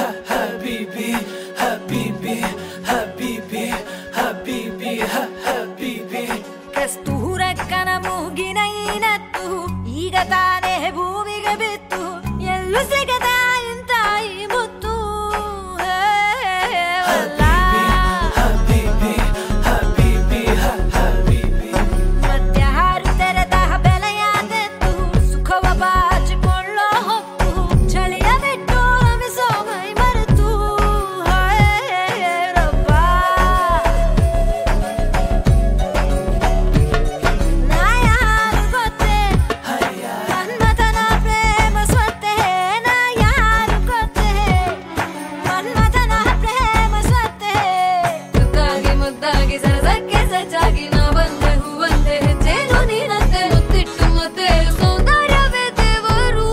habibi, habibi, habibi, habibi, habibi. ಕಸ್ತೂರಕ್ಕನ ಮೂಗಿನ ಈನತ್ತು ಈಗ ತಾನೇ ಭೂಮಿಗೆ ಬಿತ್ತು ಎಲ್ಲೂ ಸಿಗದ ಇಂತ ಈ ಮುತ್ತು ಮಧ್ಯ ಹಾರು ತೆರೆದ ಬೆಲೆಯಾದೆತ್ತು ಸುಖವ ಬಾಚಿಕೊಳ್ಳೋ ಹೊತ್ತು ಚಳಿಯ ಬಿಟ್ಟು ರಮಿಸೋ ಮೈ ಮರೆತು ರಬ್ಬ ನಾ ಯಾರು ಗೊತ್ತೇ ಮನ್ಮಥನ ಪ್ರೇಮ ಸ್ವತ್ತೇ ನಾ ಯಾರು ಗೊತ್ತೇ ಮನ್ಮಥನ ಪ್ರೇಮ ಸ್ವತ್ತೇ ಮುದ್ದಾಗಿ ಮುದ್ದಾಗಿ ಸರಸಕ್ಕೆ ಸಜ್ಜಾಗಿ ನಾ ಬಂದೆ ಹೂವಂತೆ ಹೆಜ್ಜೆನು ನೀನಂತೆ ಮುತ್ತಿಟ್ಟು ಮತ್ತೆ ಸೌಂದರ್ಯವೇ ದೇವರು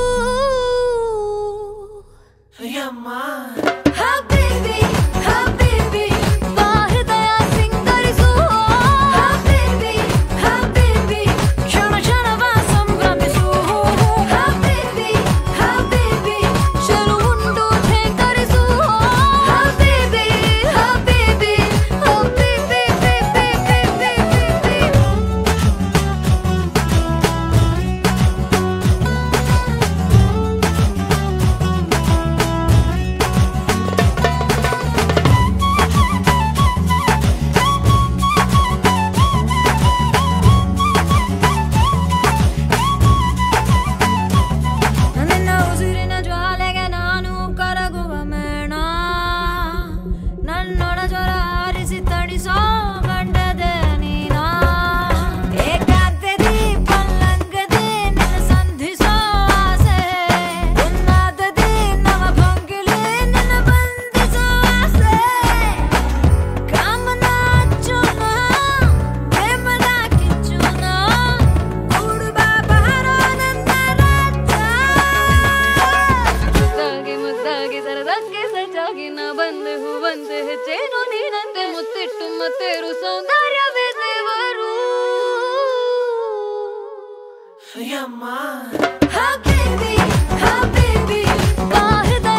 Yamma. Habibi, habibi, ಬಾ ಹೃದಯ ಸಿಂಗರಿಸು Habibi, habibi, ಕ್ಷಣ ಕ್ಷಣವ ಸಂಭ್ರಮಿಸು Habibi, habibi, ಚೆಲುವುಂಡು ಠೇಕರಿಸು Habibi, habibi, habibi, ನಿನ್ನ ಉಸಿರಿನ ಜ್ವಾಲೆಗೆ ನಾನು ಕರಗುವ ಮೇಣ ನನ್ನೊಳ ಜ್ವರ ಆರಿಸಿ ತಣಿಸೋ ಗಂಡದೆ ನೀನಾ ಏಕಾಂತದಿ ಪಲ್ಲಂಗದಿ ನಿನ್ನ ಸಂಧಿಸೋ ಆಸೆ ಉನ್ನಾದದಿ ನವ ಭಂಗಿಲಿ ನಿನ್ನ ಬಂಧಿಸೋ ಆಸೆ ಕಾಮನ ಅಚ್ಚುನ ಪ್ರೇಮದ ಕಿಚ್ಚುನ ಕೂಡು ಬಾ ಬಹರೋ ನನ್ನ ರಾಜ ಮುದ್ದಾಗಿ ಮುದ್ದಾಗಿ ಸರದಕ್ಕೆ ಸಜ್ಜಾಗಿ ನಾ ಬಂದೆ ಹೂವಂತೆ ಹೆಜ್ಜೆನು ನೀನಂತೆ ಮುತ್ತಿಟ್ಟು ಮತ್ತೇರು ಸೌಂದರ್ಯವೇ ದೇವರು Yamma. Habibi, habibi, ಬಾ ಹೃದಯ